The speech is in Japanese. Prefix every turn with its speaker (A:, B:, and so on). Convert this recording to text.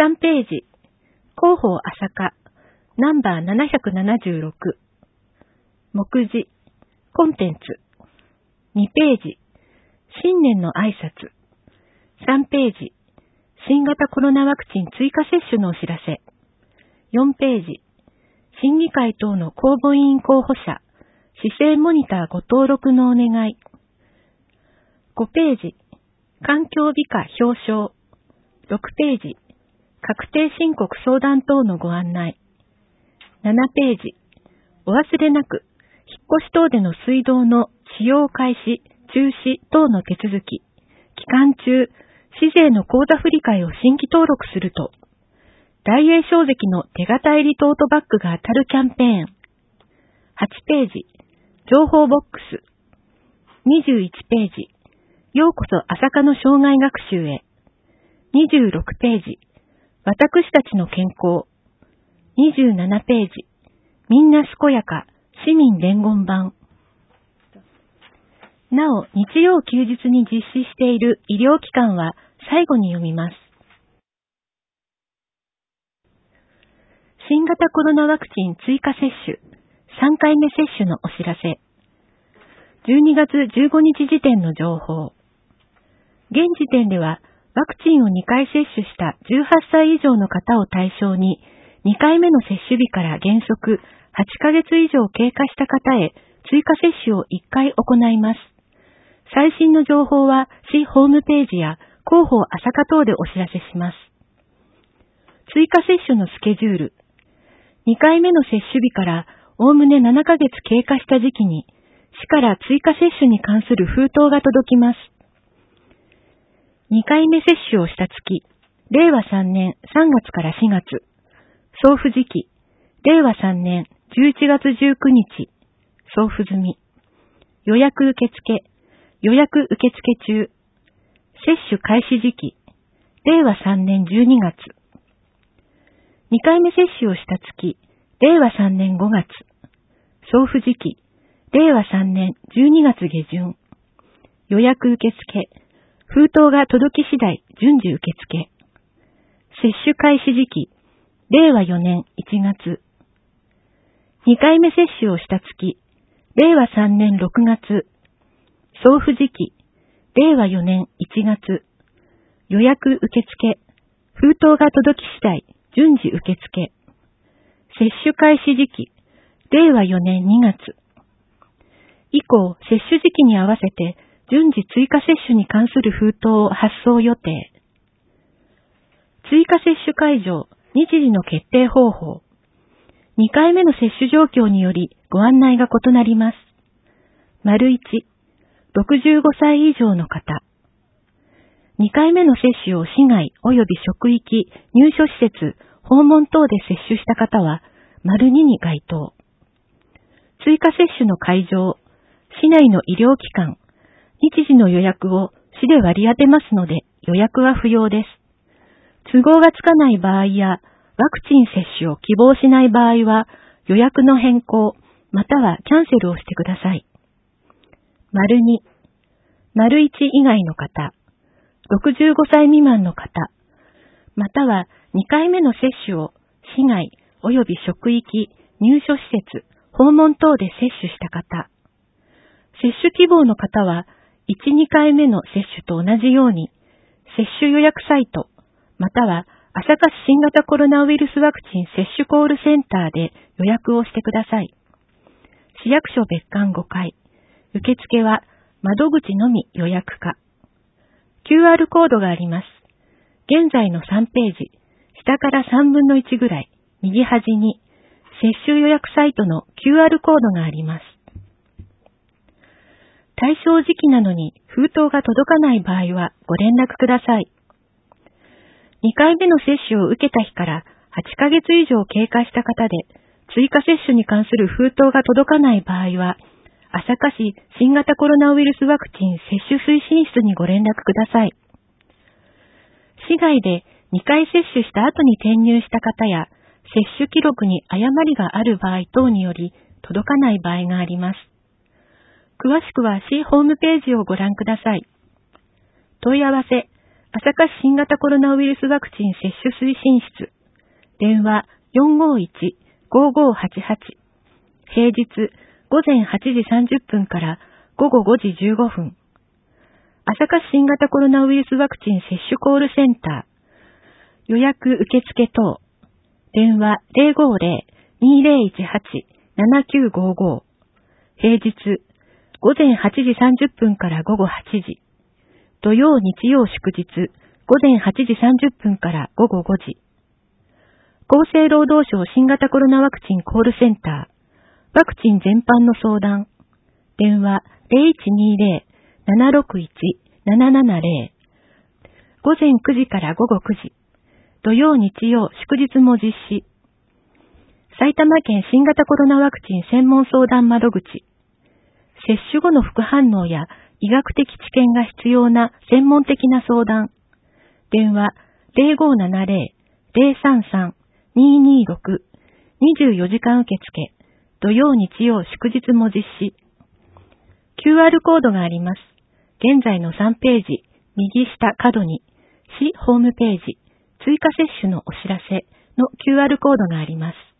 A: 3ページ、広報朝霞、ナンバー776。目次、コンテンツ。2ページ、新年の挨拶。3ページ、新型コロナワクチン追加接種のお知らせ。4ページ、審議会等の公募委員候補者、市政モニターご登録のお願い。5ページ、環境美化表彰。6ページ、確定申告相談等のご案内。7ページ、お忘れなく、引っ越し等での水道の使用開始、中止等の手続き、期間中、市税の口座振替を新規登録すると、大栄翔関の手形入りトートバッグが当たるキャンペーン。8ページ、情報ボックス。21ページ、ようこそ朝霞の生涯学習へ。26ページ、私たちの健康。27ページ、みんな健やか、市民伝言版。なお、日曜休日に実施している医療機関は最後に読みます。新型コロナワクチン追加接種、3回目接種のお知らせ。12月15日時点の情報。現時点では、ワクチンを2回接種した18歳以上の方を対象に、2回目の接種日から原則8ヶ月以上経過した方へ追加接種を1回行います。最新の情報は市ホームページや広報朝霞等でお知らせします。追加接種のスケジュール。2回目の接種日からおおむね7ヶ月経過した時期に、市から追加接種に関する封筒が届きます。2回目接種をした月、令和3年3月から4月、送付時期、令和3年11月19日、送付済み。予約受付、予約受付中。接種開始時期、令和3年12月。2回目接種をした月、令和3年5月。送付時期、令和3年12月下旬。予約受付、封筒が届き次第順次受付。接種開始時期、令和4年1月。2回目接種をした月、令和3年6月。送付時期、令和4年1月。予約受付、封筒が届き次第順次受付。接種開始時期、令和4年2月。以降、接種時期に合わせて順次追加接種に関する封筒を発送予定。追加接種会場、日時の決定方法。2回目の接種状況によりご案内が異なります。1、65歳以上の方。2回目の接種を市外及び職域、入所施設、訪問等で接種した方は、2に該当。追加接種の会場、市内の医療機関、日時の予約を市で割り当てますので予約は不要です。都合がつかない場合やワクチン接種を希望しない場合は予約の変更またはキャンセルをしてください。2、1以外の方、65歳未満の方、または2回目の接種を市外及び職域、入所施設、訪問等で接種した方、接種希望の方は1、2回目の接種と同じように、接種予約サイト、または朝霞市新型コロナウイルスワクチン接種コールセンターで予約をしてください。市役所別館5階。受付は窓口のみ予約か。QR コードがあります。現在の3ページ、下から3分の1ぐらい、右端に接種予約サイトの QR コードがあります。対象時期なのに封筒が届かない場合はご連絡ください。2回目の接種を受けた日から8ヶ月以上経過した方で追加接種に関する封筒が届かない場合は朝霞市新型コロナウイルスワクチン接種推進室にご連絡ください。市外で2回接種した後に転入した方や接種記録に誤りがある場合等により届かない場合があります。詳しくは市ホームページをご覧ください。問い合わせ朝霞市新型コロナウイルスワクチン接種推進室。電話451-5588。平日午前8時30分から午後5時15分。朝霞市新型コロナウイルスワクチン接種コールセンター。予約受付等。電話050-2018-7955。平日午前8時30分から午後8時。土曜日曜祝日午前8時30分から午後5時。厚生労働省新型コロナワクチンコールセンター。ワクチン全般の相談。電話0120-761-770。午前9時から午後9時。土曜日曜祝日も実施。埼玉県新型コロナワクチン専門相談窓口。接種後の副反応や医学的知見が必要な専門的な相談。電話0570-033-226。24時間受付。土曜日曜祝日も実施。QR コードがあります。現在の3ページ、右下角に、市ホームページ、追加接種のお知らせの QR コードがあります。